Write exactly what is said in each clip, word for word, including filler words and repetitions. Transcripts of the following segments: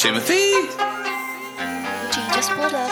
Timothy. G just pulled up.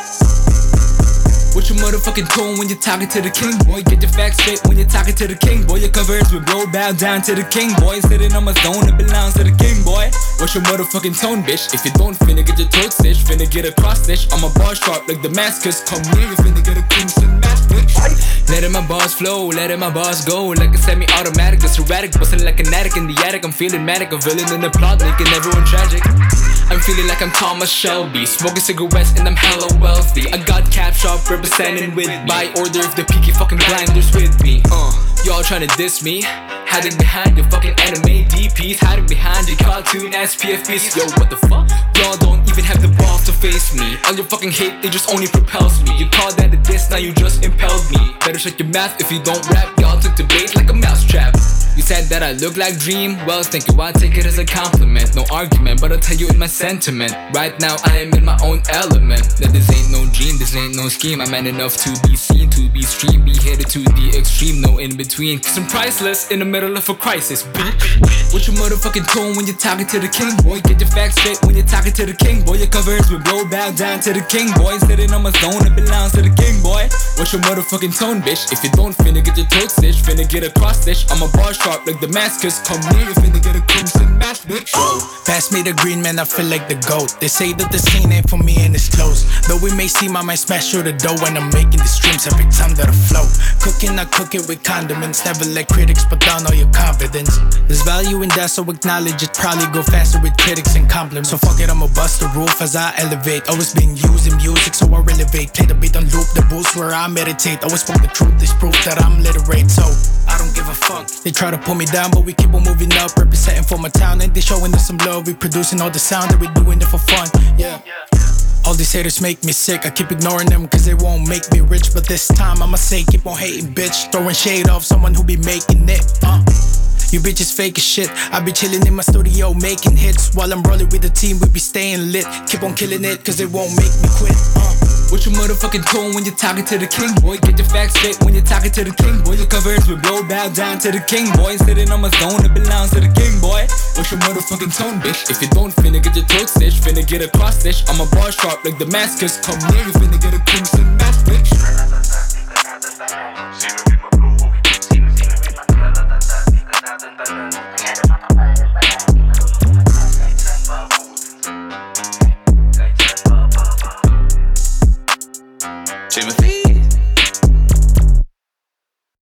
What's your motherfucking tone when you're talking to the king, boy? Get your facts straight when you're talking to the king, boy. Your covers with bro, bow down to the king, boy. Sitting on my throne, it belongs to the king, boy. What's your motherfucking tone, bitch? If you don't, finna get your throat stitched, finna get a cross stitch. I'm a bar sharp like Damascus. Come near, you finna get a crimson match, bitch. Letting my bars flow, letting my bars go like a semi-automatic, it's erratic, bustin' like an addict in the attic. I'm feeling manic, a villain in the plot, making everyone tragic. I'm feeling like I'm Thomas Shelby, smoking cigarettes and I'm hella wealthy. I got cap shop representing with by order of the peaky fucking blinders with me. Uh, y'all tryna diss me, hiding behind your fucking anime D Ps, hiding behind your cartoon ass P F Ps. Yo, what the fuck? Y'all don't even have the balls to face me. All your fucking hate, they just only propels me. You call that a diss, now you just impelled me. Better shut your mouth if you don't rap. Y'all took the bait like a mousetrap. You said that I look like Dream, well thank you, I take it as a compliment. No argument, but I'll tell you in my sentiment. Right now I am in my own element. That this ain't no dream, this ain't no scheme. I'm man enough to be seen, to be streamed, be headed to the extreme, no in between. Cause I'm priceless in the middle of a crisis, bitch. What's your motherfucking tone when you're talking to the king, boy? Get your facts straight when you're talking to the king, boy. Your covers with bro, bow down to the king, boy. Sitting on my throne, it belongs to the king, boy. What's your motherfucking tone, bitch? If you don't, finna get your throat stitched, finna get a cross stitch. I'm a bar sharp like Damascus. Come near, you finna get a crimson match, bitch. Pass me the green, man, I feel like the GOAT. They say that the scene ain't for me and it's close. Though we may seem I might smash through the dough when I'm making the streams every time that I float. Cooking, I cook it with condiments. Never let critics put down all your confidence. There's value in that, so acknowledge it. Probably go faster with critics and compliments. So fuck it, I'ma bust the roof as I elevate. Always been using music, so I relevate. Play the beat on loop, the boost where I meditate. Always spoke the truth, this proof that I'm literate. So I don't give a fuck. They try to pull me down, but we keep on moving up. Representing for my town, and they showing us some love. We producing all the sound that we doing it for fun. Yeah. All these haters make me sick. I keep ignoring them cause they won't make me rich. But this time I'ma say keep on hating, bitch. Throwing shade off someone who be making it. Uh. You bitches fake as shit. I be chilling in my studio making hits. While I'm rolling with the team, we be staying lit. Keep on killing it cause they won't make me quit. uh. What's your motherfucking tone when you're talking to the king, boy? Get your facts straight when you're talking to the king, boy. Your covers with bro, bow down to the king, boy. Sitting on my throne, it belongs to the king, boy. What's your motherfucking tone, bitch? If you don't, finna get your throat stitched, finna get a cross stitch. I'm a bar sharp like Damascus. Come near, you finna get a crimson match, bitch. Timothy.